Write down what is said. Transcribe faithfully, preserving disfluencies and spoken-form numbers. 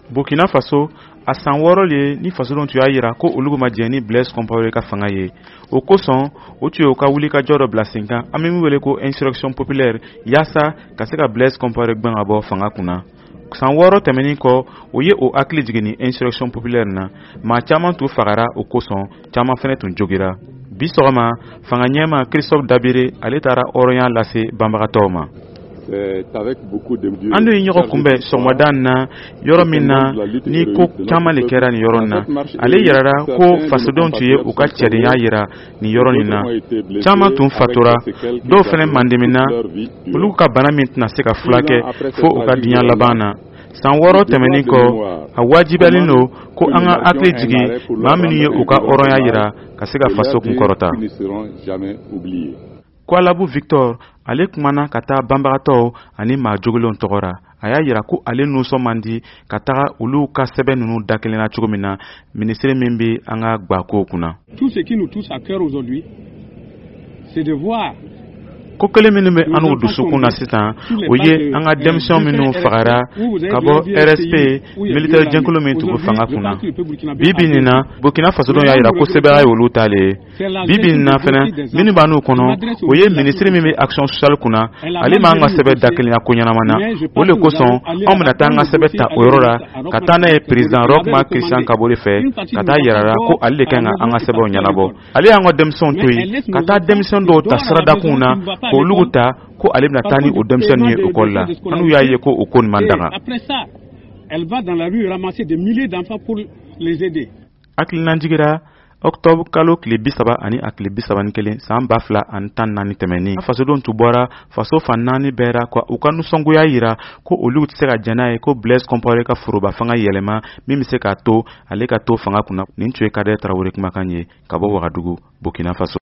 Burkina Faso a san wɔɔrɔ le ni fasodenw tun y'a yira ko olu ma jɛn ni Blaise Compaoré ka fanga ye. O kosɔn o tun ye u ka wulikajɔ dɔ bila sen kan an bɛ min wele ko insurrection populaire yaasa ka se ka Blaise Compaoré gbɛn ka bɔ fanga kunna. San wɔɔrɔ tɛmɛnin kɔ o ye o hakili jigin ni insurrection populaire na maa caman tun fagara o kosɔn caman fɛnɛ tun jogira. Bi sɔgɔma fanga ɲɛma Christophe Dabire ale taara hɔrɔnya lase banbagatɔw ma. An ye ɲɔgɔn kunbɛn sɔgɔmada na yɔrɔ min na ni ko caman le kɛra nin yɔrɔ na ale yirara ko fasodenw tun ye u ka cɛdenya yira nin yɔrɔ nin na caman tun fatura dɔw fɛnɛ mandimina olu ka bana min tɛna se ka furakɛ fo u ka diɲɛ laban na. San wɔɔrɔ tɛmɛnin kɔ a wajibiyalen don ko an ka hakili jigin maa minnu ye u ka hɔrɔnya yira ka se ka faso kun kɔrɔta. Kwalabu Victor ale kumana ka taa banbagatɔw ani maa jogilenw tɔgɔra. A y'a yira ko ale nusɔn man di ka taga olu ka sɛbɛn ninnu da kelen na cogo min na ministre min bɛ an ka gbako kunna. Tout ce qui nous touche à cœur aujourd'hui, c'est de voir ko kelen minnu bɛ an dusukun na sisan o ye an ka denmisɛnw minnu fagara ka bɔ R S P militaire jɛnkulu min tun bɛ fanga kunna. Bibi nin na Burkina Fasodenw y'a yira ko sɛbɛya ye olu ta le ye. Bibi nin na fɛnɛ minnu b'an n'u kɔnɔ o ye ministre min bɛ action sociale kunna ale m'an ka sɛbɛn da kelen na ko ɲɛnama na o de kosɔn anw bɛna taa an ka sɛbɛn ta o yɔrɔ la ka taa n'a ye président Roch Christian Kabore fɛ ka taa yirara ko ale de kan ka an ka sɛbɛnw ɲɛnabɔ. Ale y'an ka denmisɛnw to yen ka taa denmisɛn dɔw ta siradakun na k'olu ta ko ale bɛna taa ni o denmisɛnnin ye école la an y'u y'a ye ko o ko nin man daga. Hakilina jigira Octobre kalo tile bi saba ani a tile bi saba ni kelen san ba fila ani tan naani tɛmɛnin fasodenw tun bɔra faso fan naani bɛɛ ra ka u ka nisɔngoya yira ko olu tɛ se ka jɛn n'a ye ko Blaise Compaoré ka foroba fanga yɛlɛma min bɛ se k'a to ale ka to fanga kunna. Nin tun ye Kader Tarawele kumakan ye ka bɔ Wagadugu, Burkina Faso.